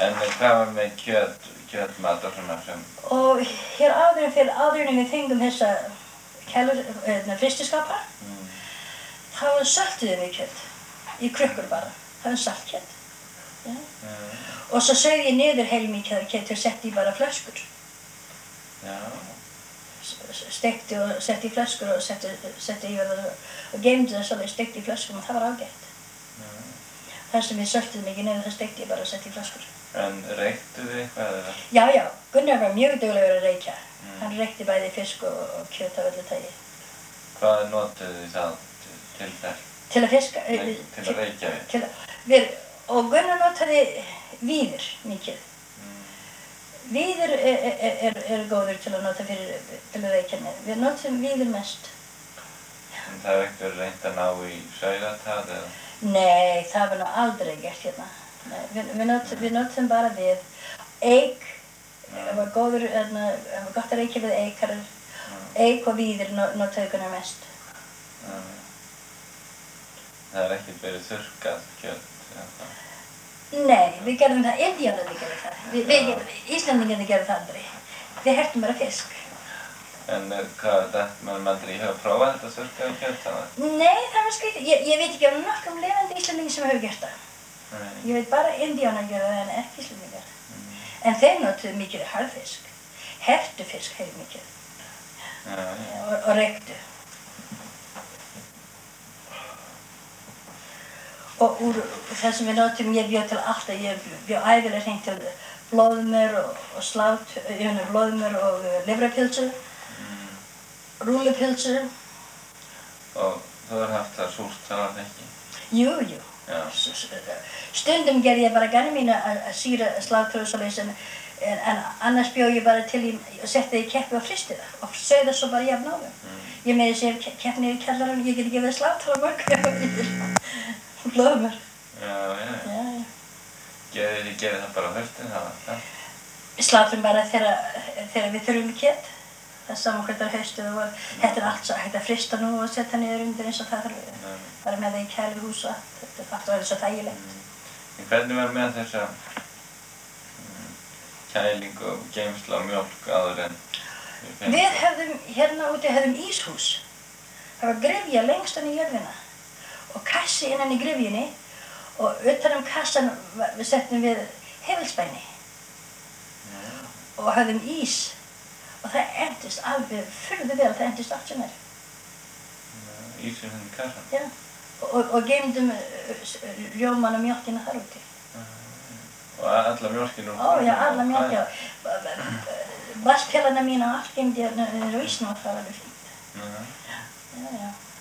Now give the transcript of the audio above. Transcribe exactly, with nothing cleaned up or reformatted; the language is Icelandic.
En hvað var með kjöt, kjötmat og svona sem? Og hér áður en fyrir áður en við fengum þessa kælur, eða frystiskapa, mm. þá söltuðum við kjöt í krukkur bara. Það var saltkjöt. Ja. Mm. Og svo sauð ég niður heilmikið af kjöt og setti í bara flöskur. Já. Stekti og setti í flöskur og setti, setti í og, og geymdi það svolítið stekti í flöskum og það var ágætt. Mm. Það sem við söltuðum ekki niður það stekti ég bara og setti í flöskur. En reyktu þið eitthvað eða? Já, já. Gunnar var mjög duglegur að reykja. Mm. Hann reykti bæði fisk og, og kjöt af öllu tagi. Hvað notuðu þið þá til, til þess? Til að fiska? Nei, til að reykja við? Til að, við, og Gunnar notaði víður mikið. Mm. Víður er, er, er, er góður til að nota fyrir, til að reykja með. Við notum víður mest. En það hefur ekkert reynt að ná í sauðatað eða? Nei, það var nú aldrei gert hérna. Nei, við, við, notum, við notum bara við. Eik, það var góður, það var gott að reykja við eikar. Eik og víður notaði Gunnar mest. Mm. Það er ekkert verið þurrkað kjöt eða það? Nei, við gerðum það, indíánarnir gerðu það. Við, við, Íslendingarnir gerðu það aldrei. Við hertum bara fisk. En hvað, þetta maður aldrei hefur prófað þetta þurrkaða kjöt þannig? Nei, það var skrítið. Ég, ég veit ekki um nokkrum lifandi Íslendingi sem hefur gert það. Nei. Ég veit bara indíánar gerðu það en ekki Íslendingar. Mm. En þeir notuðu mikið harðfisk. Hertu fisk hefur mikið. Ja, ja. Og, og reyktu. Og úr það sem við notum, ég bjóð til alltaf, ég bjóð ævilega hreint til blóðmör og, og slát, ég finnur blóðmör og livrapilsur, mm. rúllupilsur. Og þú hefur haft það súrt salat ekki? Jú, jú. Já. Stundum gerði ég bara gana mín að sýra slátur og svoleiðis, en, en annars bjóð ég bara til í, og setti það í keppi og fristi það og sauð það svo bara jafn á þau. Mm. Ég meði sér kepp niður í kjallarann, ég get ekki gefið slátur á morgun. Blóðmör. Já, já, já. já. Gerið þið gerið það bara á höstin það, ja? Við slátrum bara þegar, þegar við þurfum kjöt. Það er saman hvert á haustu og mm. þetta er allt svo hægt að frista nú og setja niður undir eins og það þarf. Mm. Bara með það í kælu hús og allt. Þetta er allt og verið svo þægilegt. Mm. En hvernig var með þessa mm, kæling og geymsla og mjólk áður en við Við höfðum, hérna úti höfðum íshús. Það var gryfja lengst inn í jörðina. Og kassi innan í gryfjunni og utan um kassan við settum við hefilsbeini mm. og höfðum ís og það endist alveg furðu vel, það endist allt sem er. Mm. Ísinn henni í kassan? Já, og, og geymdum rjóman og mjólkina þar úti. Mm. Og alla mjólkina? Ó, já, alla mjólkina. Vaskpjálana mína og allt geymdi ég á ísnum og það var alveg fínt. Mm. Já, já.